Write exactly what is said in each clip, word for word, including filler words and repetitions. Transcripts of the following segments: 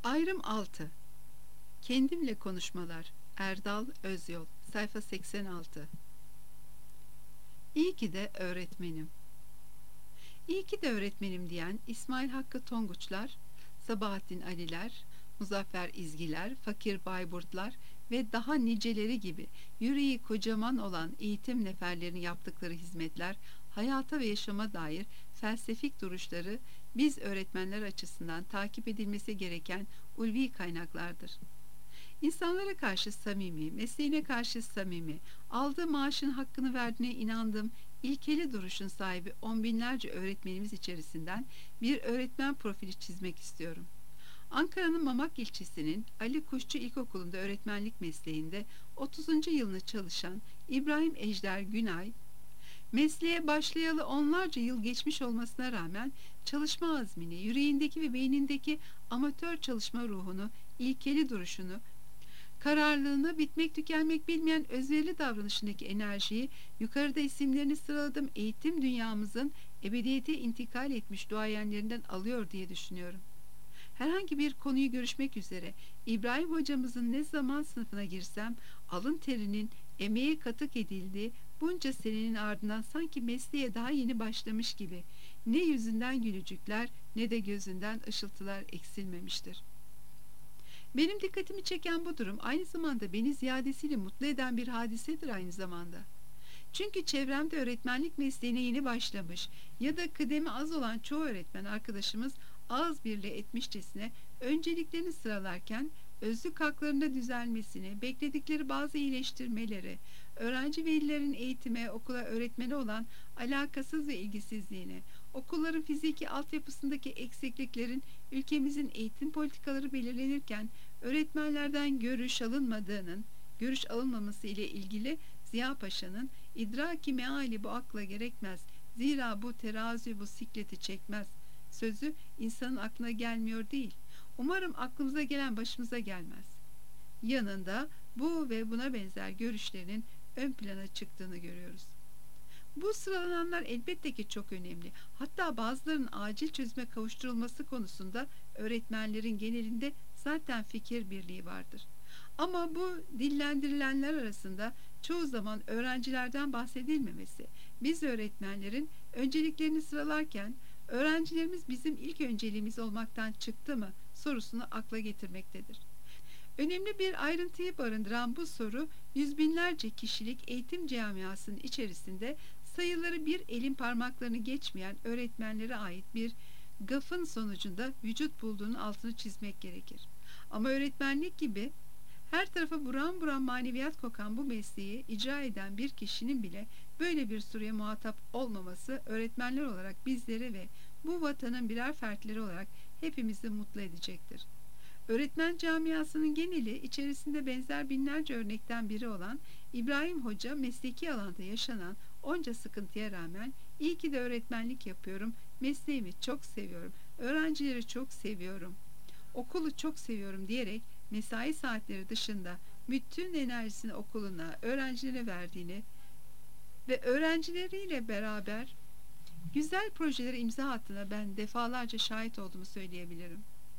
Ayrım altı. Kendimle konuşmalar. Erdal Özyol. Sayfa seksen altı. İyi ki de öğretmenim. İyi ki de öğretmenim diyen İsmail Hakkı Tonguçlar, Sabahattin Aliler, Muzaffer İzgiler, Fakir Bayburtlar ve daha niceleri gibi yüreği kocaman olan eğitim neferlerinin yaptıkları hizmetler, hayata ve yaşama dair felsefik duruşları biz öğretmenler açısından takip edilmesi gereken ulvi kaynaklardır. İnsanlara karşı samimi, mesleğine karşı samimi, aldığı maaşın hakkını verdiğine inandığım ilkeli duruşun sahibi on binlerce öğretmenimiz içerisinden bir öğretmen profili çizmek istiyorum. Ankara'nın Mamak ilçesinin Ali Kuşçu İlkokulu'nda öğretmenlik mesleğinde otuzuncu yılını çalışan İbrahim Ejder Günay, mesleğe başlayalı onlarca yıl geçmiş olmasına rağmen çalışma azmini, yüreğindeki ve beynindeki amatör çalışma ruhunu, ilkeli duruşunu, kararlılığını, bitmek tükenmek bilmeyen özverili davranışındaki enerjiyi, yukarıda isimlerini sıraladığım eğitim dünyamızın ebediyete intikal etmiş duayenlerinden alıyor diye düşünüyorum. Herhangi bir konuyu görüşmek üzere İbrahim hocamızın ne zaman sınıfına girsem alın terinin emeğe katık edildiği bunca senenin ardından sanki mesleğe daha yeni başlamış gibi ne yüzünden gülücükler ne de gözünden ışıltılar eksilmemiştir. Benim dikkatimi çeken bu durum aynı zamanda beni ziyadesiyle mutlu eden bir hadisedir aynı zamanda. Çünkü çevremde öğretmenlik mesleğine yeni başlamış ya da kıdemi az olan çoğu öğretmen arkadaşımız ağız birliği etmişçesine önceliklerini sıralarken özlük haklarında düzelmesini, bekledikleri bazı iyileştirmeleri, öğrenci velilerin eğitime, okula, öğretmeni olan alakasız ve ilgisizliğini, okulların fiziki altyapısındaki eksikliklerin ülkemizin eğitim politikaları belirlenirken öğretmenlerden görüş alınmadığının, görüş alınmaması ile ilgili Ziya Paşa'nın idraki meali bu akla gerekmez, zira bu terazi bu sikleti çekmez sözü insanın aklına gelmiyor değil. Umarım aklımıza gelen başımıza gelmez. Yanında bu ve buna benzer görüşlerinin ön plana çıktığını görüyoruz. Bu sıralananlar elbette ki çok önemli. Hatta bazılarının acil çözüme kavuşturulması konusunda öğretmenlerin genelinde zaten fikir birliği vardır. Ama bu dillendirilenler arasında çoğu zaman öğrencilerden bahsedilmemesi, biz öğretmenlerin önceliklerini sıralarken öğrencilerimiz bizim ilk önceliğimiz olmaktan çıktı mı sorusunu akla getirmektedir. Önemli bir ayrıntıyı barındıran bu soru yüz binlerce kişilik eğitim camiasının içerisinde sayıları bir elin parmaklarını geçmeyen öğretmenlere ait bir gafın sonucunda vücut bulduğunun altını çizmek gerekir. Ama öğretmenlik gibi her tarafa buram buram maneviyat kokan bu mesleği icra eden bir kişinin bile böyle bir soruya muhatap olmaması öğretmenler olarak bizleri ve bu vatanın birer fertleri olarak hepimizi mutlu edecektir. Öğretmen camiasının geneli içerisinde benzer binlerce örnekten biri olan İbrahim Hoca mesleki alanda yaşanan onca sıkıntıya rağmen iyi ki de öğretmenlik yapıyorum, mesleğimi çok seviyorum, öğrencileri çok seviyorum, okulu çok seviyorum diyerek mesai saatleri dışında bütün enerjisini okuluna, öğrencilere verdiğini ve öğrencileriyle beraber güzel projelere imza attığına ben defalarca şahit olduğumu söyleyebilirim.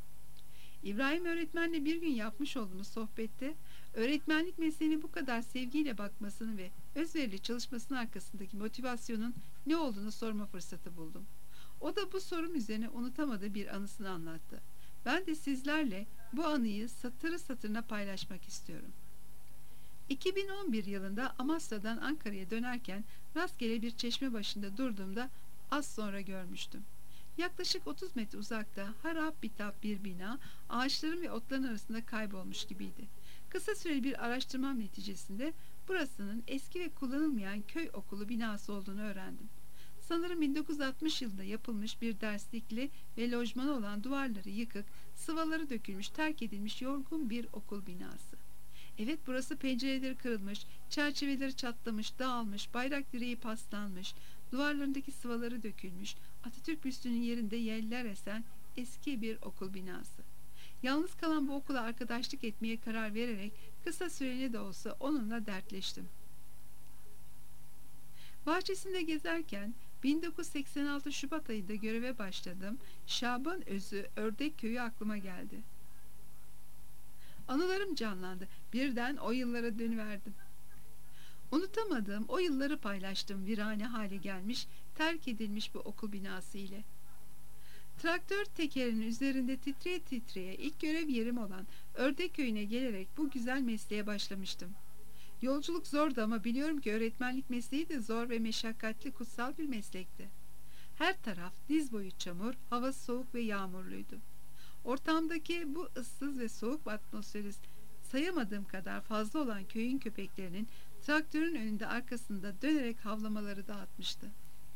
İbrahim öğretmenle bir gün yapmış olduğumuz sohbette öğretmenlik mesleğine bu kadar sevgiyle bakmasını ve özverili çalışmasının arkasındaki motivasyonun ne olduğunu sorma fırsatı buldum. O da bu sorum üzerine unutamadığı bir anısını anlattı. Ben de sizlerle bu anıyı satırı satırına paylaşmak istiyorum. iki bin on bir yılında Amasra'dan Ankara'ya dönerken rastgele bir çeşme başında durduğumda az sonra görmüştüm. Yaklaşık otuz metre uzakta harap bitap bir bina ağaçların ve otların arasında kaybolmuş gibiydi. Kısa süreli bir araştırmam neticesinde burasının eski ve kullanılmayan köy okulu binası olduğunu öğrendim. Sanırım bin dokuz yüz altmış yılında yapılmış bir derslikli ve lojmanı olan duvarları yıkık, sıvaları dökülmüş, terk edilmiş yorgun bir okul binası. Evet, burası pencereleri kırılmış, çerçeveleri çatlamış, dağılmış, bayrak direği paslanmış, duvarlarındaki sıvaları dökülmüş, Atatürk büstünün yerinde yeller esen eski bir okul binası. Yalnız kalan bu okula arkadaşlık etmeye karar vererek kısa süreli de olsa onunla dertleştim. Bahçesinde gezerken bin dokuz yüz seksen altı Şubat ayında göreve başladım. Şaban Özü Ördek Köyü aklıma geldi. Anılarım canlandı. Birden o yıllara dönüverdim. Unutamadığım o yılları paylaştım virane hale gelmiş, terk edilmiş bir okul binası ile. Traktör tekerinin üzerinde titreye titreye ilk görev yerim olan Ördek Köyü'ne gelerek bu güzel mesleğe başlamıştım. Yolculuk zordu ama biliyorum ki öğretmenlik mesleği de zor ve meşakkatli, kutsal bir meslekti. Her taraf diz boyu çamur, hava soğuk ve yağmurluydu. Ortamdaki bu ıssız ve soğuk atmosferi sayamadığım kadar fazla olan köyün köpeklerinin traktörün önünde arkasında dönerek havlamaları dağıtmıştı.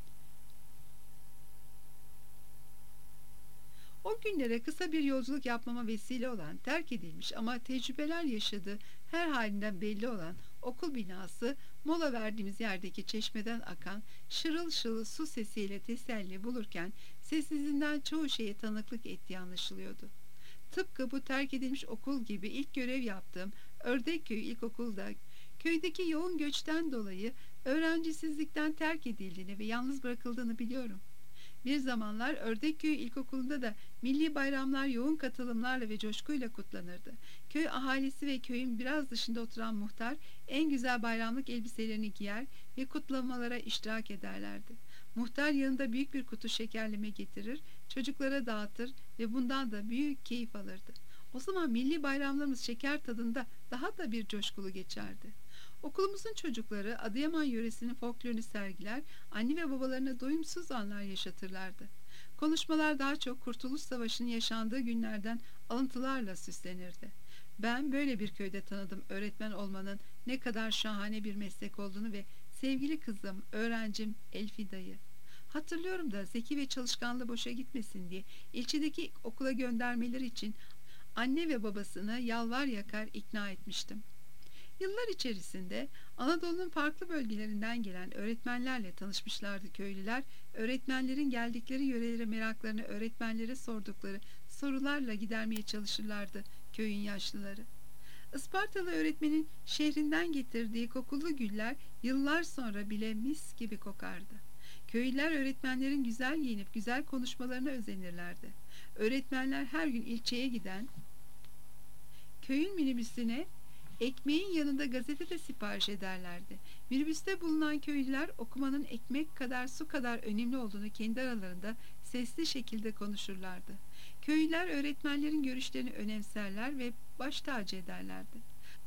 O günlere kısa bir yolculuk yapmama vesile olan, terk edilmiş ama tecrübeler yaşadığı her halinden belli olan okul binası, mola verdiğimiz yerdeki çeşmeden akan şırıl şırıl su sesiyle teselli bulurken sessizliğinden çoğu şeye tanıklık ettiği anlaşılıyordu. Tıpkı bu terk edilmiş okul gibi ilk görev yaptığım Ördekköy İlkokul'da köydeki yoğun göçten dolayı öğrencisizlikten terk edildiğini ve yalnız bırakıldığını biliyorum. Bir zamanlar Ördekköy İlkokulu'nda da milli bayramlar yoğun katılımlarla ve coşkuyla kutlanırdı. Köy ahalisi ve köyün biraz dışında oturan muhtar en güzel bayramlık elbiselerini giyer ve kutlamalara iştirak ederlerdi. Muhtar yanında büyük bir kutu şekerleme getirir, çocuklara dağıtır ve bundan da büyük keyif alırdı. O zaman milli bayramlarımız şeker tadında daha da bir coşkulu geçerdi. Okulumuzun çocukları Adıyaman yöresinin folklorunu sergiler, anne ve babalarına doyumsuz anlar yaşatırlardı. Konuşmalar daha çok Kurtuluş Savaşı'nın yaşandığı günlerden alıntılarla süslenirdi. Ben böyle bir köyde tanıdım öğretmen olmanın ne kadar şahane bir meslek olduğunu ve sevgili kızım, öğrencim Elfida'yı. Hatırlıyorum da zeki ve çalışkanlığı boşa gitmesin diye ilçedeki okula göndermeleri için anne ve babasını yalvar yakar ikna etmiştim. Yıllar içerisinde Anadolu'nun farklı bölgelerinden gelen öğretmenlerle tanışmışlardı köylüler. Öğretmenlerin geldikleri yörelere meraklarını öğretmenlere sordukları sorularla gidermeye çalışırlardı köyün yaşlıları. Ispartalı öğretmenin şehrinden getirdiği kokulu güller yıllar sonra bile mis gibi kokardı. Köylüler öğretmenlerin güzel giyinip güzel konuşmalarına özenirlerdi. Öğretmenler her gün ilçeye giden köyün minibüsüne ekmeğin yanında gazete de sipariş ederlerdi. Minibüste bulunan köylüler okumanın ekmek kadar su kadar önemli olduğunu kendi aralarında sesli şekilde konuşurlardı. Köylüler öğretmenlerin görüşlerini önemserler ve baş tacı ederlerdi.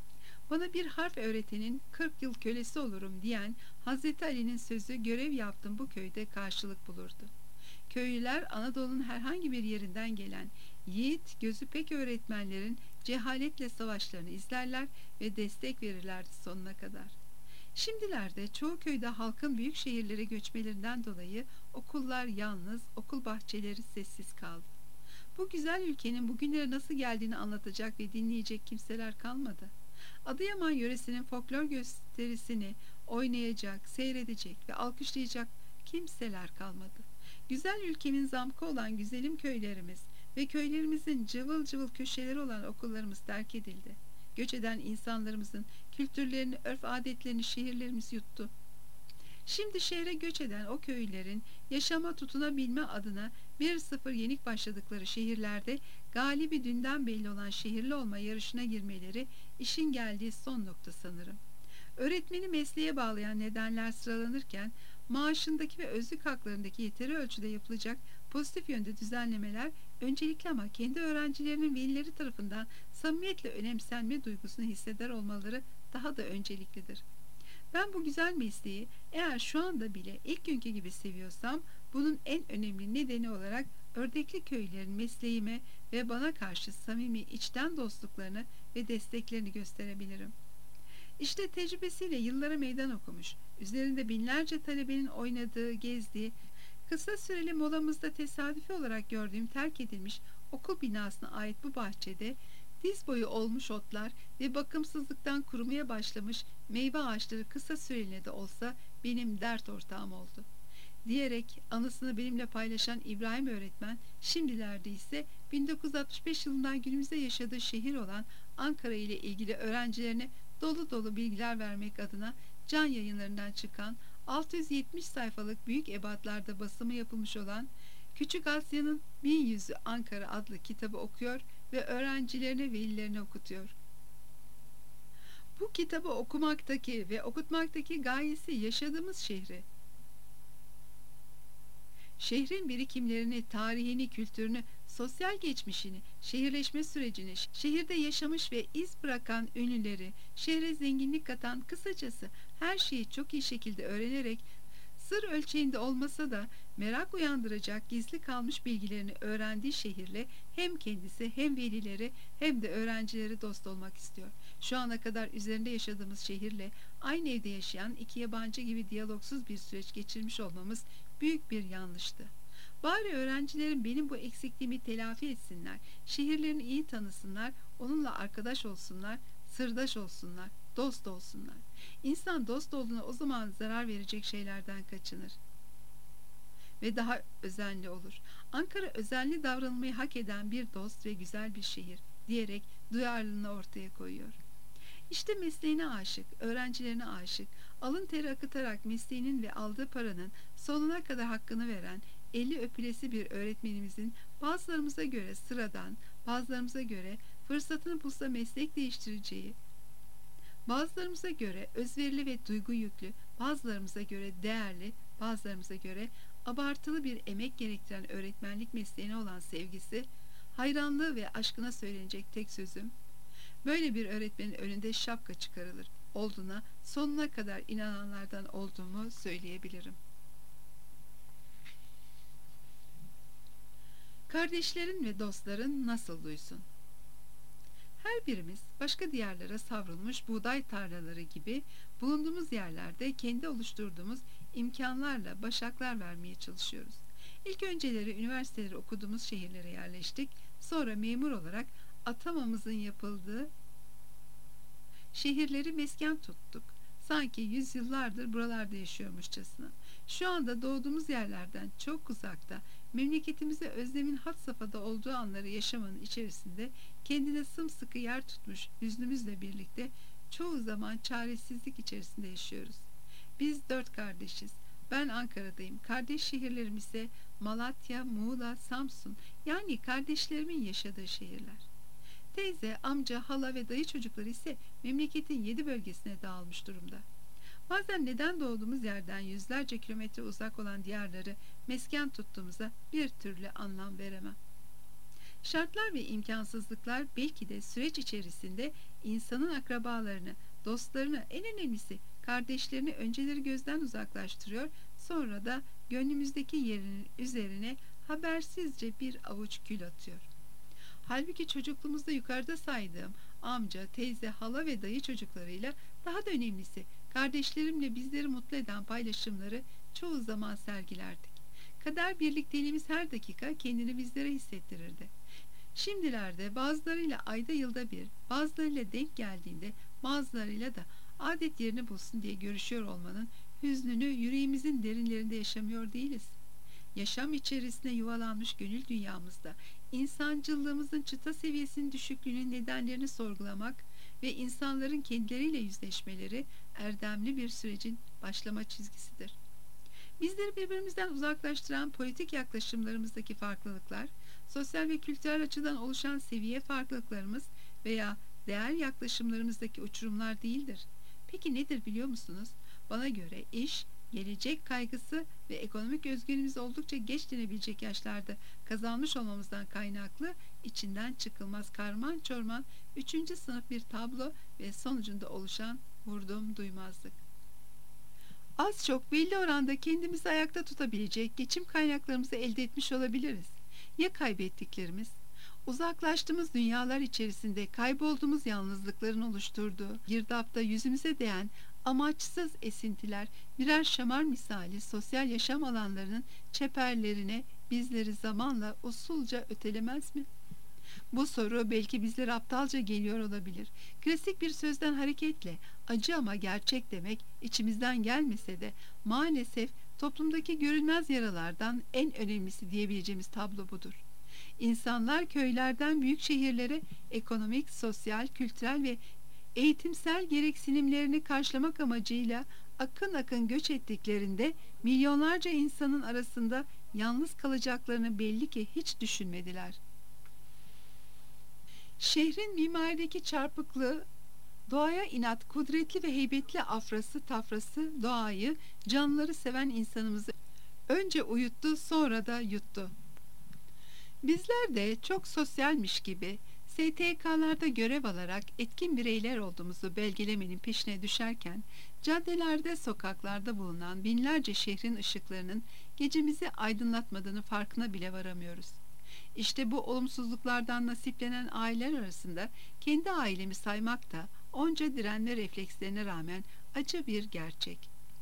Bana bir harf öğretenin kırk yıl kölesi olurum diyen Hazreti Ali'nin sözü görev yaptığım bu köyde karşılık bulurdu. Köylüler Anadolu'nun herhangi bir yerinden gelen yiğit gözü pek öğretmenlerin cehaletle savaşlarını izlerler ve destek verirlerdi sonuna kadar. Şimdilerde çoğu köyde halkın büyük şehirlere göçmelerinden dolayı okullar yalnız, okul bahçeleri sessiz kaldı. Bu güzel ülkenin bugünlere nasıl geldiğini anlatacak ve dinleyecek kimseler kalmadı. Adıyaman yöresinin folklor gösterisini oynayacak, seyredecek ve alkışlayacak kimseler kalmadı. Güzel ülkemin zamkı olan güzelim köylerimiz ve köylerimizin cıvıl cıvıl köşeleri olan okullarımız terk edildi. Göç eden insanlarımızın kültürlerini, örf adetlerini şehirlerimiz yuttu. Şimdi şehre göç eden o köylülerin yaşama tutunabilme adına bir sıfır yenik başladıkları şehirlerde galibi dünden belli olan şehirli olma yarışına girmeleri işin geldiği son nokta sanırım. Öğretmeni mesleğe bağlayan nedenler sıralanırken maaşındaki ve özlük haklarındaki yeteri ölçüde yapılacak pozitif yönde düzenlemeler öncelikli ama kendi öğrencilerinin velileri tarafından samimiyetle önemsenme duygusunu hisseder olmaları daha da önceliklidir. Ben bu güzel mesleği eğer şu anda bile ilk günkü gibi seviyorsam bunun en önemli nedeni olarak Ördekli köylülerin mesleğime ve bana karşı samimi içten dostluklarını ve desteklerini gösterebilirim. İşte tecrübesiyle yıllara meydan okumuş, üzerinde binlerce talebenin oynadığı, gezdiği, kısa süreli molamızda tesadüfi olarak gördüğüm terk edilmiş okul binasına ait bu bahçede diz boyu olmuş otlar ve bakımsızlıktan kurumaya başlamış meyve ağaçları kısa süreliğine de olsa benim dert ortağım oldu. Diyerek anısını benimle paylaşan İbrahim öğretmen, şimdilerde ise bin dokuz yüz altmış beş yılından günümüzde yaşadığı şehir olan Ankara ile ilgili öğrencilerine dolu dolu bilgiler vermek adına Can Yayınlarından çıkan altı yüz yetmiş sayfalık büyük ebatlarda basımı yapılmış olan Küçük Asya'nın Bin Yüzü Ankara adlı kitabı okuyor ve öğrencilerine, velilerine okutuyor. Bu kitabı okumaktaki ve okutmaktaki gayesi yaşadığımız şehri, şehrin birikimlerini, tarihini, kültürünü, sosyal geçmişini, şehirleşme sürecini, şehirde yaşamış ve iz bırakan ünlüleri, şehre zenginlik katan, kısacası her şeyi çok iyi şekilde öğrenerek, sır ölçeğinde olmasa da merak uyandıracak gizli kalmış bilgilerini öğrendiği şehirle hem kendisi hem velileri hem de öğrencileri dost olmak istiyor. Şu ana kadar üzerinde yaşadığımız şehirle aynı evde yaşayan iki yabancı gibi diyalogsuz bir süreç geçirmiş olmamız büyük bir yanlıştı. Bari öğrencilerin benim bu eksikliğimi telafi etsinler, şehirlerini iyi tanısınlar, onunla arkadaş olsunlar, sırdaş olsunlar, dost olsunlar. İnsan dost olduğuna o zaman zarar verecek şeylerden kaçınır ve daha özenli olur. Ankara özenli davranılmayı hak eden bir dost ve güzel bir şehir diyerek duyarlılığını ortaya koyuyor. İşte mesleğine aşık, öğrencilerine aşık, alın teri akıtarak mesleğinin ve aldığı paranın sonuna kadar hakkını veren, eli öpülesi bir öğretmenimizin bazılarımıza göre sıradan, bazılarımıza göre fırsatını bulsa meslek değiştireceği, bazılarımıza göre özverili ve duygu yüklü, bazılarımıza göre değerli, bazılarımıza göre abartılı bir emek gerektiren öğretmenlik mesleğine olan sevgisi, hayranlığı ve aşkına söylenecek tek sözüm, böyle bir öğretmenin önünde şapka çıkarılır. Olduğuna sonuna kadar inananlardan olduğumu söyleyebilirim. Kardeşlerin ve dostların nasıl duysun? Her birimiz başka diyarlara savrulmuş buğday tarlaları gibi bulunduğumuz yerlerde kendi oluşturduğumuz imkanlarla başaklar vermeye çalışıyoruz. İlk önceleri üniversiteleri okuduğumuz şehirlere yerleştik. Sonra memur olarak atamamızın yapıldığı şehirleri mesken tuttuk. Sanki yüzyıllardır buralarda yaşıyormuşçasına. Şu anda doğduğumuz yerlerden çok uzakta, memleketimize özlemin had safhada olduğu anları yaşamanın içerisinde kendine sımsıkı yer tutmuş hüznümüzle birlikte çoğu zaman çaresizlik içerisinde yaşıyoruz. Biz dört kardeşiz. Ben Ankara'dayım. Kardeş şehirlerim ise Malatya, Muğla, Samsun, yani kardeşlerimin yaşadığı şehirler. Teyze, amca, hala ve dayı çocukları ise memleketin yedi bölgesine dağılmış durumda. Bazen neden doğduğumuz yerden yüzlerce kilometre uzak olan diyarları mesken tuttuğumuza bir türlü anlam veremem. Şartlar ve imkansızlıklar belki de süreç içerisinde insanın akrabalarını, dostlarını, en önemlisi kardeşlerini önceleri gözden uzaklaştırıyor, sonra da gönlümüzdeki yerinin üzerine habersizce bir avuç gül atıyor. Halbuki çocukluğumuzda yukarıda saydığım amca, teyze, hala ve dayı çocuklarıyla, daha da önemlisi kardeşlerimle bizleri mutlu eden paylaşımları çoğu zaman sergilerdik. Kader birlikteliğimiz her dakika kendini bizlere hissettirirdi. Şimdilerde bazılarıyla ayda yılda bir, bazılarıyla denk geldiğinde, bazılarıyla da adet yerini bulsun diye görüşüyor olmanın hüznünü yüreğimizin derinlerinde yaşamıyor değiliz. Yaşam içerisine yuvalanmış gönül dünyamızda insancılığımızın çıta seviyesinin düşüklüğünün nedenlerini sorgulamak ve insanların kendileriyle yüzleşmeleri erdemli bir sürecin başlama çizgisidir. Bizleri birbirimizden uzaklaştıran politik yaklaşımlarımızdaki farklılıklar, sosyal ve kültürel açıdan oluşan seviye farklılıklarımız veya değer yaklaşımlarımızdaki uçurumlar değildir. Peki nedir biliyor musunuz? Bana göre iş, gelecek kaygısı ve ekonomik özgürlüğümüz oldukça geç denebilecek yaşlarda kazanmış olmamızdan kaynaklı içinden çıkılmaz karman çorman üçüncü sınıf bir tablo ve sonucunda oluşan vurdum duymazlık. Az çok belli oranda kendimizi ayakta tutabilecek geçim kaynaklarımızı elde etmiş olabiliriz. Ya kaybettiklerimiz? Uzaklaştığımız dünyalar içerisinde kaybolduğumuz yalnızlıkların oluşturduğu girdapta yüzümüze değen amaçsız esintiler birer şamar misali sosyal yaşam alanlarının çeperlerine bizleri zamanla usulca ötelemez mi? Bu soru belki bizlere aptalca geliyor olabilir. Klasik bir sözden hareketle acı ama gerçek demek içimizden gelmese de maalesef toplumdaki görünmez yaralardan en önemlisi diyebileceğimiz tablo budur. İnsanlar köylerden büyük şehirlere ekonomik, sosyal, kültürel ve eğitimsel gereksinimlerini karşılamak amacıyla akın akın göç ettiklerinde milyonlarca insanın arasında yalnız kalacaklarını belli ki hiç düşünmediler. Şehrin mimarideki çarpıklığı, doğaya inat, kudretli ve heybetli afrası tafrası doğayı, canlıları seven insanımızı önce uyuttu, sonra da yuttu. Bizler de çok sosyalmiş gibi S T K'larda görev alarak etkin bireyler olduğumuzu belgelemenin peşine düşerken, caddelerde, sokaklarda bulunan binlerce şehrin ışıklarının gecemizi aydınlatmadığını farkına bile varamıyoruz. İşte bu olumsuzluklardan nasiplenen aileler arasında kendi ailemi saymak da onca direnme reflekslerine rağmen acı bir gerçek.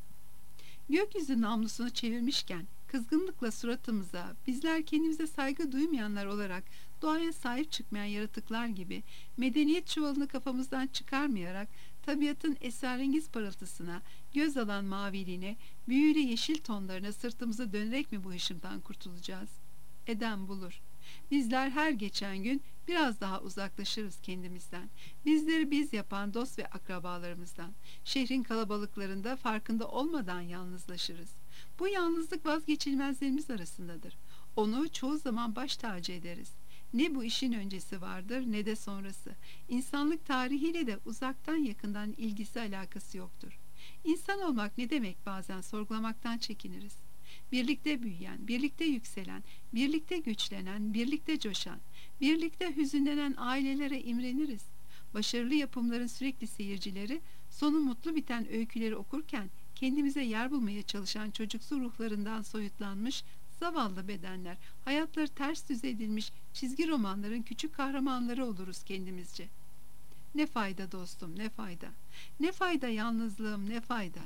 Gökyüzü namlusunu çevirmişken kızgınlıkla suratımıza, bizler kendimize saygı duymayanlar olarak doğaya sahip çıkmayan yaratıklar gibi medeniyet çuvalını kafamızdan çıkarmayarak tabiatın esrarengiz parıltısına, göz alan maviliğine, büyülü yeşil tonlarına sırtımızı dönerek mi bu hışımdan kurtulacağız? Eden bulur. Bizler her geçen gün biraz daha uzaklaşırız kendimizden. Bizleri biz yapan dost ve akrabalarımızdan. Şehrin kalabalıklarında farkında olmadan yalnızlaşırız. Bu yalnızlık vazgeçilmezlerimiz arasındadır. Onu çoğu zaman baş tacı ederiz. Ne bu işin öncesi vardır ne de sonrası. İnsanlık tarihiyle de uzaktan yakından ilgisi alakası yoktur. İnsan olmak ne demek bazen sorgulamaktan çekiniriz. Birlikte büyüyen, birlikte yükselen, birlikte güçlenen, birlikte coşan, birlikte hüzünlenen ailelere imreniriz. Başarılı yapımların sürekli seyircileri, sonu mutlu biten öyküleri okurken kendimize yer bulmaya çalışan çocuksu ruhlarından soyutlanmış zavallı bedenler, hayatları ters düz edilmiş çizgi romanların küçük kahramanları oluruz kendimizce. Ne fayda dostum, ne fayda. Ne fayda yalnızlığım, ne fayda.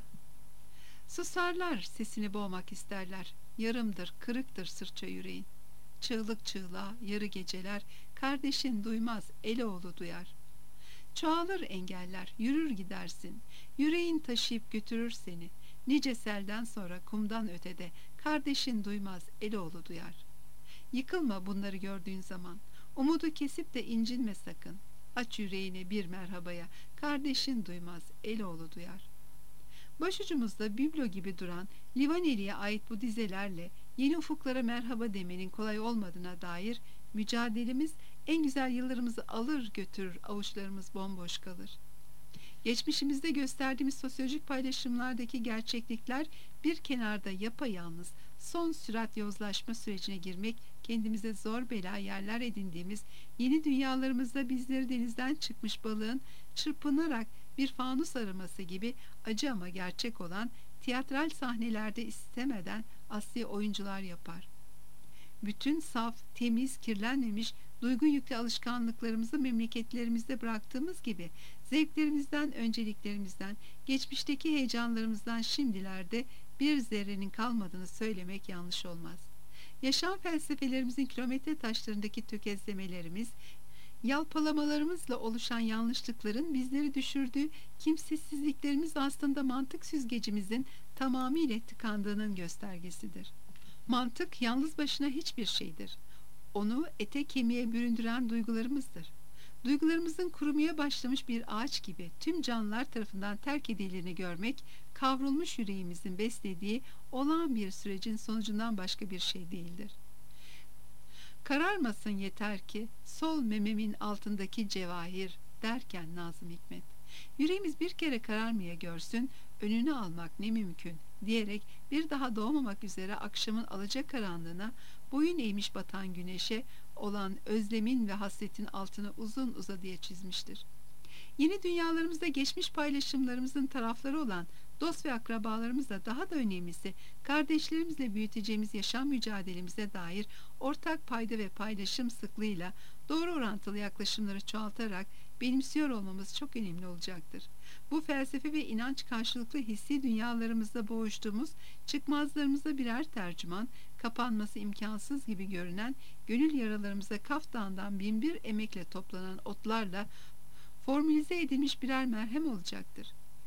Susarlar, sesini boğmak isterler. Yarımdır, kırıktır sırça yüreğin. Çığlık çığlığa, yarı geceler, kardeşin duymaz, eloğlu duyar. Çoğalır engeller, yürür gidersin. Yüreğin taşıyıp götürür seni. Nice selden sonra kumdan ötede, kardeşin duymaz, eloğlu duyar. Yıkılma bunları gördüğün zaman. Umudu kesip de incinme sakın. Aç yüreğini bir merhabaya, kardeşin duymaz, eloğlu duyar. Başucumuzda biblo gibi duran Livaneli'ye ait bu dizelerle yeni ufuklara merhaba demenin kolay olmadığına dair mücadelemiz en güzel yıllarımızı alır götürür, avuçlarımız bomboş kalır. Geçmişimizde gösterdiğimiz sosyolojik paylaşımlardaki gerçeklikler bir kenarda yapayalnız son sürat yozlaşma sürecine girmek, kendimize zor bela yerler edindiğimiz yeni dünyalarımızda bizleri denizden çıkmış balığın çırpınarak bir fanus araması gibi acı ama gerçek olan tiyatral sahnelerde istemeden asli oyuncular yapar. Bütün saf, temiz, kirlenmemiş, duygu yüklü alışkanlıklarımızı memleketlerimizde bıraktığımız gibi zevklerimizden, önceliklerimizden, geçmişteki heyecanlarımızdan şimdilerde bir zerrenin kalmadığını söylemek yanlış olmaz. Yaşam felsefelerimizin kilometre taşlarındaki tökezlemelerimiz, yalpalamalarımızla oluşan yanlışlıkların bizleri düşürdüğü kimsesizliklerimiz aslında mantık süzgecimizin tamamıyla tıkandığının göstergesidir. Mantık yalnız başına hiçbir şeydir. Onu ete kemiğe büründüren duygularımızdır. Duygularımızın kurumaya başlamış bir ağaç gibi tüm canlılar tarafından terk edildiğini görmek, kavrulmuş yüreğimizin beslediği olağan bir sürecin sonucundan başka bir şey değildir. Kararmasın yeter ki sol mememin altındaki cevahir derken Nazım Hikmet. Yüreğimiz bir kere kararmaya görsün, önünü almak ne mümkün diyerek bir daha doğmamak üzere akşamın alacakaranlığına, boyun eğmiş batan güneşe olan özlemin ve hasretin altını uzun uzadıya çizmiştir. Yeni dünyalarımızda geçmiş paylaşımlarımızın tarafları olan dost ve akrabalarımızla, daha da önemlisi kardeşlerimizle büyüteceğimiz yaşam mücadelemize dair ortak payda ve paylaşım sıklığıyla doğru orantılı yaklaşımları çoğaltarak benimsiyor olmamız çok önemli olacaktır. Bu felsefe ve inanç karşılıklı hissi dünyalarımızda boğuştuğumuz çıkmazlarımıza birer tercüman, kapanması imkansız gibi görünen gönül yaralarımıza Kaf Dağı'ndan binbir emekle toplanan otlarla formülize edilmiş birer merhem olacaktır.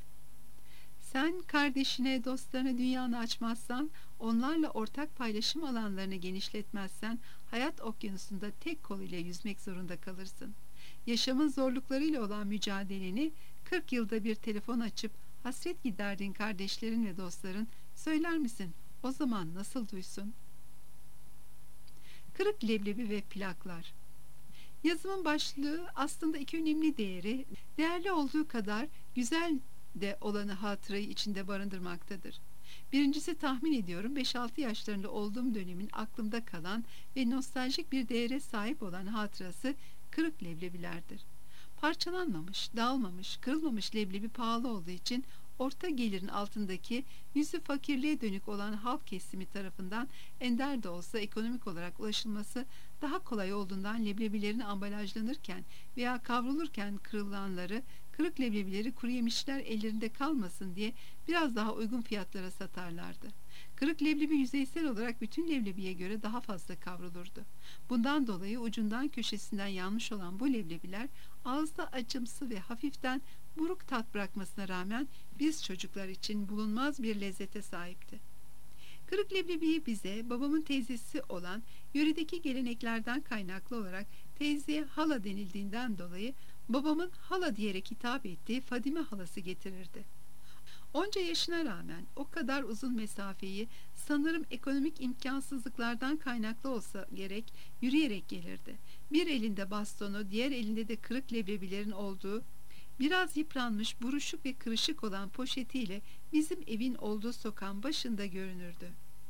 Sen kardeşine, dostlarına dünyanı açmazsan, onlarla ortak paylaşım alanlarını genişletmezsen, hayat okyanusunda tek kol ile yüzmek zorunda kalırsın. Yaşamın zorluklarıyla olan mücadeleni kırk yılda bir telefon açıp hasret giderdiğin kardeşlerin ve dostların söyler misin? O zaman nasıl duysun? Kırık leblebi ve plaklar. Yazımın başlığı aslında iki önemli değeri, değerli olduğu kadar güzel de olanı hatırayı içinde barındırmaktadır. Birincisi, tahmin ediyorum beş altı yaşlarında olduğum dönemin aklımda kalan ve nostaljik bir değere sahip olan hatırası kırık leblebilerdir. Parçalanmamış, dağılmamış, kırılmamış leblebi pahalı olduğu için orta gelirin altındaki, yüzü fakirliğe dönük olan halk kesimi tarafından ender de olsa ekonomik olarak ulaşılması daha kolay olduğundan leblebilerin ambalajlanırken veya kavrulurken kırılanları, kırık leblebileri kuru yemişler ellerinde kalmasın diye biraz daha uygun fiyatlara satarlardı. Kırık leblebi yüzeysel olarak bütün leblebiye göre daha fazla kavrulurdu. Bundan dolayı ucundan köşesinden yanmış olan bu leblebiler ağızda acımsı ve hafiften buruk tat bırakmasına rağmen biz çocuklar için bulunmaz bir lezzete sahipti. Kırık leblebiyi bize babamın teyzesi olan yöredeki geleneklerden kaynaklı olarak teyzeye hala denildiğinden dolayı babamın hala diyerek hitap ettiği Fadime halası getirirdi. Onca yaşına rağmen o kadar uzun mesafeyi sanırım ekonomik imkansızlıklardan kaynaklı olsa gerek yürüyerek gelirdi. Bir elinde bastonu, diğer elinde de kırık leblebilerin olduğu, biraz yıpranmış, buruşuk ve kırışık olan poşetiyle bizim evin olduğu sokağın başında görünürdü.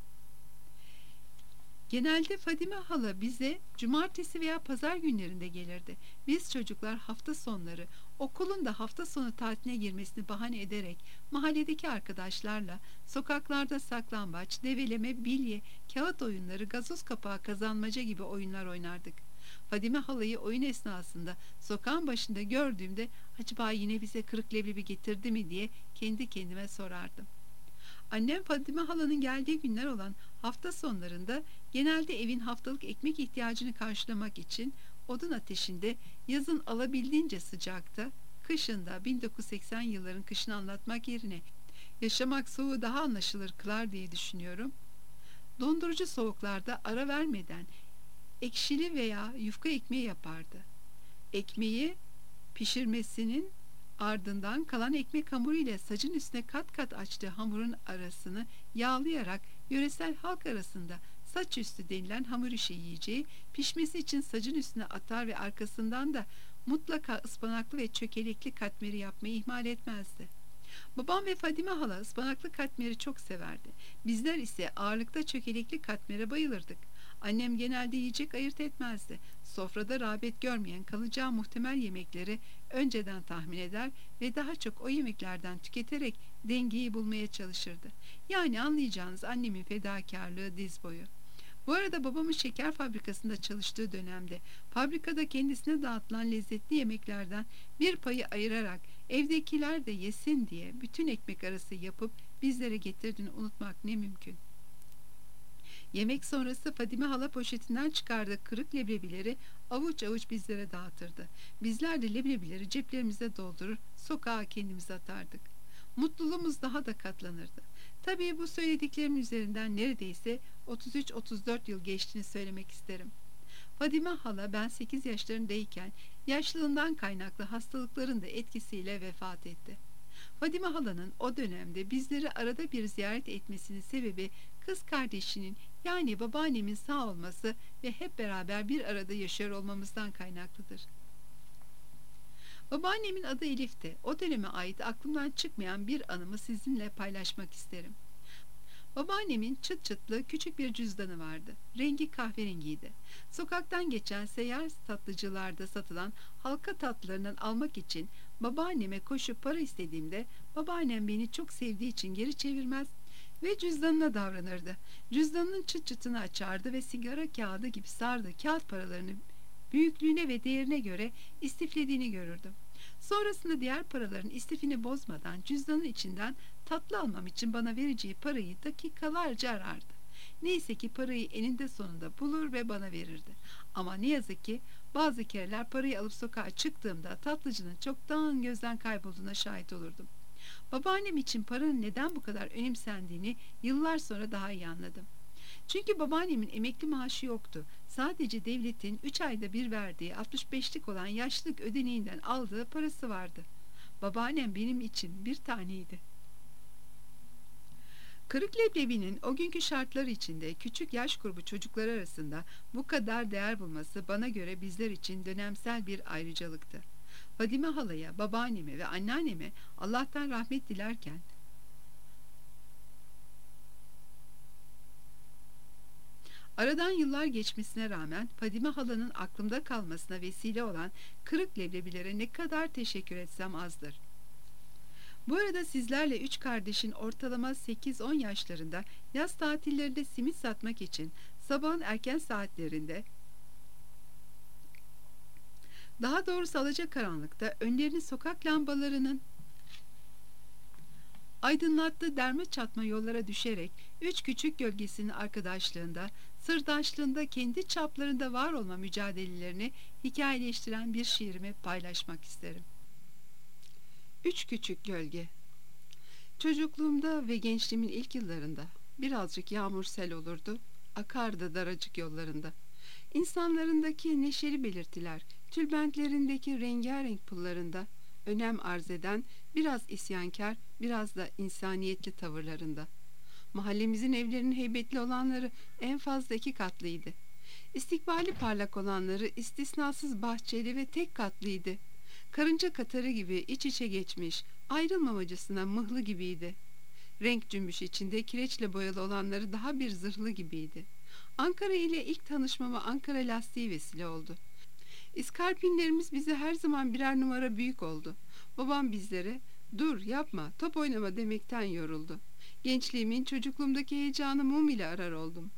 Genelde Fadime hala bize cumartesi veya pazar günlerinde gelirdi. Biz çocuklar hafta sonları okulun da hafta sonu tatiline girmesini bahane ederek mahalledeki arkadaşlarla sokaklarda saklambaç, develeme, bilye, kağıt oyunları, gazoz kapağı kazanmaca gibi oyunlar oynardık. Fadime halayı oyun esnasında sokağın başında gördüğümde acaba yine bize kırık leblebi getirdi mi diye kendi kendime sorardım. Annem Fadime halanın geldiği günler olan hafta sonlarında genelde evin haftalık ekmek ihtiyacını karşılamak için odun ateşinde yazın alabildiğince sıcakta, kışında bin dokuz yüz seksen yılların kışını anlatmak yerine yaşamak soğuğu daha anlaşılır kılar diye düşünüyorum. Dondurucu soğuklarda ara vermeden ekşili veya yufka ekmeği yapardı. Ekmeği pişirmesinin ardından kalan ekmek hamuru ile sacın üstüne kat kat açtığı hamurun arasını yağlayarak yöresel halk arasında saç üstü denilen hamur işi yiyeceği, pişmesi için sacın üstüne atar ve arkasından da mutlaka ıspanaklı ve çökelekli katmeri yapmayı ihmal etmezdi. Babam ve Fadime hala ıspanaklı katmeri çok severdi. Bizler ise ağırlıkta çökelekli katmere bayılırdık. Annem genelde yiyecek ayırt etmezdi. Sofrada rağbet görmeyen kalacağı muhtemel yemekleri önceden tahmin eder ve daha çok o yemeklerden tüketerek dengeyi bulmaya çalışırdı. Yani anlayacağınız annemin fedakarlığı diz boyu. Bu arada babamın şeker fabrikasında çalıştığı dönemde fabrikada kendisine dağıtılan lezzetli yemeklerden bir payı ayırarak evdekiler de yesin diye bütün ekmek arası yapıp bizlere getirdiğini unutmak ne mümkün. Yemek sonrası Fadime hala poşetinden çıkardığı kırık leblebileri avuç avuç bizlere dağıtırdı. Bizler de leblebileri ceplerimize doldurur, sokağa kendimize atardık. Mutluluğumuz daha da katlanırdı. Tabii bu söylediklerimin üzerinden neredeyse otuz üç otuz dört yıl geçtiğini söylemek isterim. Fadime hala ben sekiz yaşlarındayken yaşlılığından kaynaklı hastalıkların da etkisiyle vefat etti. Fadime halanın o dönemde bizleri arada bir ziyaret etmesinin sebebi kız kardeşinin yani babaannemin sağ olması ve hep beraber bir arada yaşıyor olmamızdan kaynaklıdır. Babaannemin adı Elif'ti. O döneme ait aklımdan çıkmayan bir anımı sizinle paylaşmak isterim. Babaannemin çıt çıtlı küçük bir cüzdanı vardı. Rengi kahverengiydi. Sokaktan geçen seyyar tatlıcılarda satılan halka tatlılarından almak için babaanneme koşup para istediğimde babaannem beni çok sevdiği için geri çevirmez ve cüzdanına davranırdı. Cüzdanının çıt çıtını açardı ve sigara kağıdı gibi sardığı kağıt paralarını büyüklüğüne ve değerine göre istiflediğini görürdüm. Sonrasında diğer paraların istifini bozmadan cüzdanın içinden tatlı almam için bana vereceği parayı dakikalarca arardı. Neyse ki parayı eninde sonunda bulur ve bana verirdi. Ama ne yazık ki bazı kereler parayı alıp sokağa çıktığımda tatlıcının çoktan gözden kaybolduğuna şahit olurdum. Babaannem için paranın neden bu kadar önemsendiğini yıllar sonra daha iyi anladım. Çünkü babaannemin emekli maaşı yoktu. Sadece devletin üç ayda bir verdiği altmış beşlik olan yaşlılık ödeneğinden aldığı parası vardı. Babaannem benim için bir taneydi. Kırık leblebinin o günkü şartlar içinde küçük yaş grubu çocuklar arasında bu kadar değer bulması bana göre bizler için dönemsel bir ayrıcalıktı. Fadime halaya, babaanneme ve anneanneme Allah'tan rahmet dilerken, aradan yıllar geçmesine rağmen Fadime halanın aklımda kalmasına vesile olan kırık leblebilere ne kadar teşekkür etsem azdır. Bu arada sizlerle üç kardeşin ortalama sekiz on yaşlarında yaz tatillerinde simit satmak için sabahın erken saatlerinde, daha doğrusu alacakaranlıkta önlerini sokak lambalarının aydınlattığı derme çatma yollara düşerek üç küçük gölgesinin arkadaşlığında, sırdaşlığında kendi çaplarında var olma mücadelelerini hikayeleştiren bir şiirimi paylaşmak isterim. Üç küçük gölge. Çocukluğumda ve gençliğimin ilk yıllarında birazcık yağmur sel olurdu, akardı daracık yollarında. İnsanlarındaki neşeli belirtiler, tülbentlerindeki rengarenk pullarında, önem arz eden biraz isyankar, biraz da insaniyetli tavırlarında. Mahallemizin evlerinin heybetli olanları en fazla iki katlıydı. İstikbali parlak olanları istisnasız bahçeli ve tek katlıydı. Karınca katarı gibi iç içe geçmiş, ayrılmamacısına mıhlı gibiydi. Renk cümbüş içinde kireçle boyalı olanları daha bir zırhlı gibiydi. Ankara ile ilk tanışmama Ankara lastiği vesile oldu. İskarpinlerimiz bize her zaman birer numara büyük oldu. Babam bizlere "Dur, yapma, top oynama" demekten yoruldu. Gençliğimin, çocukluğumdaki heyecanı mum ile arar oldum.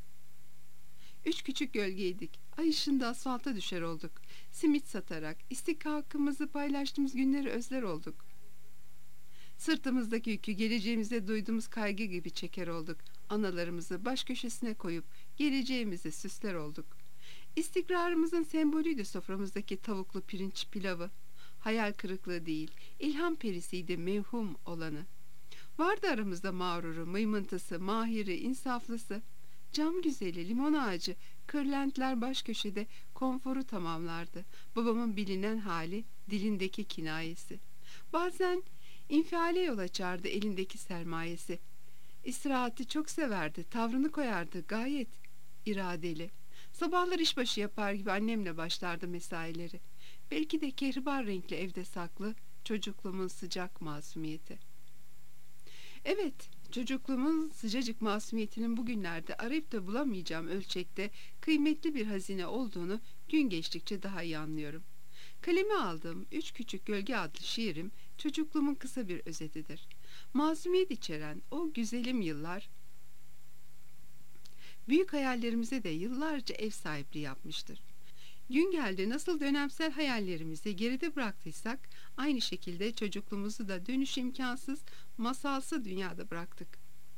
Üç küçük gölgeydik. Ay ışığında asfalta düşer olduk. Simit satarak istihkakımızı paylaştığımız günleri özler olduk. Sırtımızdaki yükü geleceğimize duyduğumuz kaygı gibi çeker olduk. Analarımızı baş köşesine koyup geleceğimizi süsler olduk. İstikrarımızın sembolüydü soframızdaki tavuklu pirinç pilavı. Hayal kırıklığı değil, ilham perisiydi mevhum olanı. Vardı aramızda mağruru, mıymıntısı, mahiri, insaflısı. Cam güzeli, limon ağacı, kırlentler baş köşede konforu tamamlardı. Babamın bilinen hali, dilindeki kinayesi. Bazen infiale yol açardı elindeki sermayesi. İstirahati çok severdi, tavrını koyardı gayet iradeli. Sabahlar işbaşı yapar gibi annemle başlardı mesaileri. Belki de kehribar renkli evde saklı çocukluğumun sıcak masumiyeti. Evet, çocukluğumun sıcacık masumiyetinin bugünlerde arayıp da bulamayacağım ölçekte kıymetli bir hazine olduğunu gün geçtikçe daha iyi anlıyorum. Kaleme aldığım Üç Küçük Gölge adlı şiirim çocukluğumun kısa bir özetidir. Masumiyet içeren o güzelim yıllar büyük hayallerimize de yıllarca ev sahipliği yapmıştır. Gün geldi nasıl dönemsel hayallerimizi geride bıraktıysak aynı şekilde çocukluğumuzu da dönüş imkansız, masalsı dünyada bıraktık.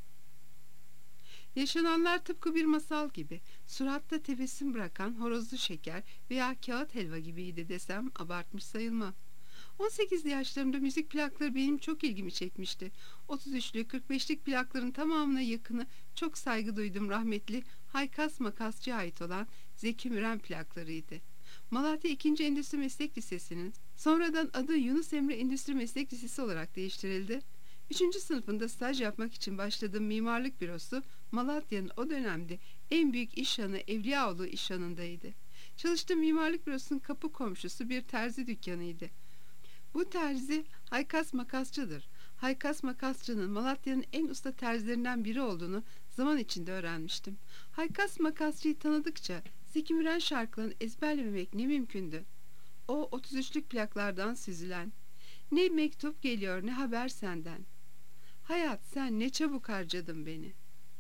Yaşananlar tıpkı bir masal gibi, suratta tebessüm bırakan horozlu şeker veya kağıt helva gibiydi desem abartmış sayılmam. on sekizli yaşlarımda müzik plakları benim çok ilgimi çekmişti. otuz üçlü, kırk beşlik plakların tamamına yakını çok saygı duydum rahmetli Haykas Makasçı'ya ait olan Zeki Müren plaklarıydı. Malatya ikinci. Endüstri Meslek Lisesi'nin sonradan adı Yunus Emre Endüstri Meslek Lisesi olarak değiştirildi. Üçüncü sınıfında staj yapmak için başladığım mimarlık bürosu Malatya'nın o dönemde en büyük işhanı Evliyaoğlu işhanındaydı. Çalıştığım mimarlık bürosunun kapı komşusu bir terzi dükkanıydı. Bu terzi Haykas Makasçı'dır. Haykas Makasçı'nın Malatya'nın en usta terzilerinden biri olduğunu zaman içinde öğrenmiştim. Haykas Makasçı'yı tanıdıkça Zeki Müren şarkılarını ezberlememek ne mümkündü. O otuz üçlük plaklardan süzülen, ne mektup geliyor ne haber senden. Hayat sen ne çabuk harcadın beni.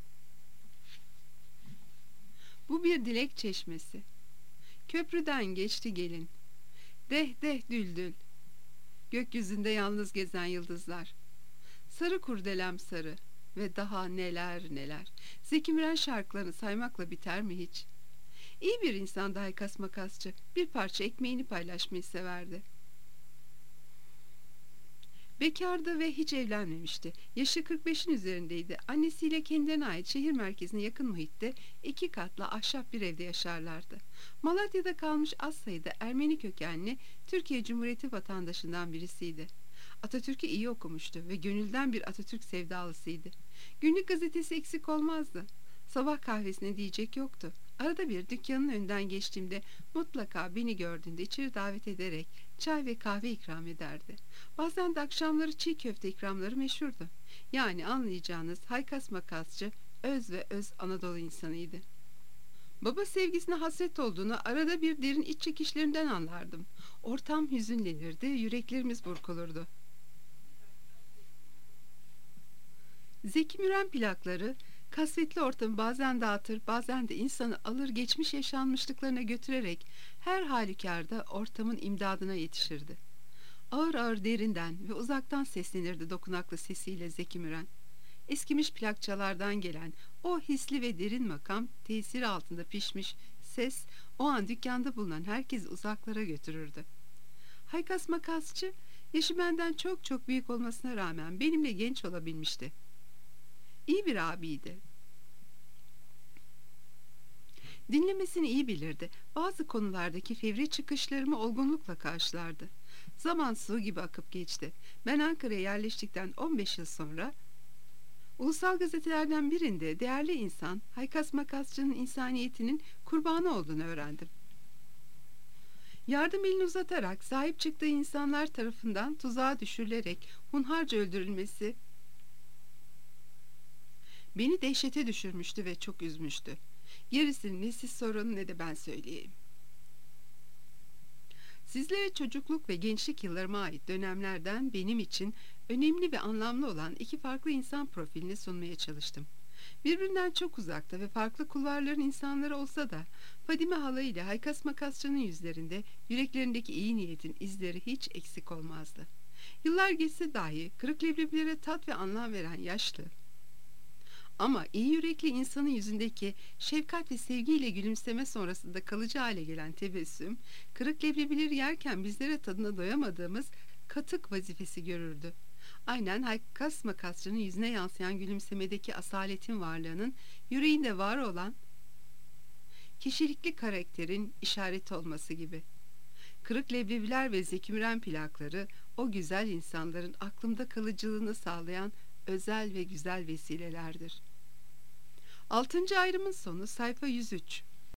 Bu bir dilek çeşmesi. Köprüden geçti gelin. Deh deh düldül. Gökyüzünde yalnız gezen yıldızlar. Sarı kurdelem sarı ve daha neler neler. Zeki Müren şarkılarını saymakla biter mi hiç? İyi bir insan da Haykas Makasçı. Bir parça ekmeğini paylaşmayı severdi. Bekardı ve hiç evlenmemişti. Yaşı kırk beşin üzerindeydi. Annesiyle kendilerine ait şehir merkezine yakın muhitte iki katlı ahşap bir evde yaşarlardı. Malatya'da kalmış az sayıda Ermeni kökenli Türkiye Cumhuriyeti vatandaşından birisiydi. Atatürk'ü iyi okumuştu ve gönülden bir Atatürk sevdalısıydı. Günlük gazetesi eksik olmazdı. Sabah kahvesine diyecek yoktu. Arada bir dükkanın önünden geçtiğimde mutlaka beni gördüğünde içeri davet ederek çay ve kahve ikram ederdi. Bazen de akşamları çiğ köfte ikramları meşhurdu. Yani anlayacağınız haykas makasçı, öz ve öz Anadolu insanıydı. Baba sevgisine hasret olduğunu arada bir derin iç çekişlerinden anlardım. Ortam hüzünlenirdi, yüreklerimiz burkulurdu. Zeki Müren plakları kasvetli ortamı bazen dağıtır, bazen de insanı alır geçmiş yaşanmışlıklarına götürerek her halükarda ortamın imdadına yetişirdi. Ağır ağır derinden ve uzaktan seslenirdi dokunaklı sesiyle Zeki Müren. Eskimiş plakçalardan gelen o hisli ve derin makam tesiri altında pişmiş ses o an dükkanda bulunan herkesi uzaklara götürürdü. Haykas makasçı yaşı benden çok çok büyük olmasına rağmen benimle genç olabilmişti. İyi bir abiydi. Dinlemesini iyi bilirdi. Bazı konulardaki fevri çıkışlarımı olgunlukla karşılardı. Zaman su gibi akıp geçti. Ben Ankara'ya yerleştikten on beş yıl sonra ulusal gazetelerden birinde değerli insan Haykas Makasçı'nın insaniyetinin kurbanı olduğunu öğrendim. Yardım elini uzatarak sahip çıktığı insanlar tarafından tuzağa düşürülerek hunharca öldürülmesi beni dehşete düşürmüştü ve çok üzmüştü. Gerisini ne siz sorun ne de ben söyleyeyim. Sizlere çocukluk ve gençlik yıllarıma ait dönemlerden benim için önemli ve anlamlı olan iki farklı insan profilini sunmaya çalıştım. Birbirinden çok uzakta ve farklı kulvarların insanları olsa da Fadime hala ile Haykas Makasçı'nın yüzlerinde yüreklerindeki iyi niyetin izleri hiç eksik olmazdı. Yıllar geçse dahi kırık leblebilere tat ve anlam veren yaşlı ama iyi yürekli insanın yüzündeki şefkat ve sevgiyle gülümseme sonrasında kalıcı hale gelen tebessüm, kırık leblebileri yerken bizlere tadına doyamadığımız katık vazifesi görürdü. Aynen Haykas Makasçı'nın yüzüne yansıyan gülümsemedeki asaletin varlığının yüreğinde var olan kişilikli karakterin işareti olması gibi. Kırık leblebiler ve Zeki Müren plakları o güzel insanların aklımda kalıcılığını sağlayan özel ve güzel vesilelerdir. Altıncı ayrımın sonu sayfa yüz üç.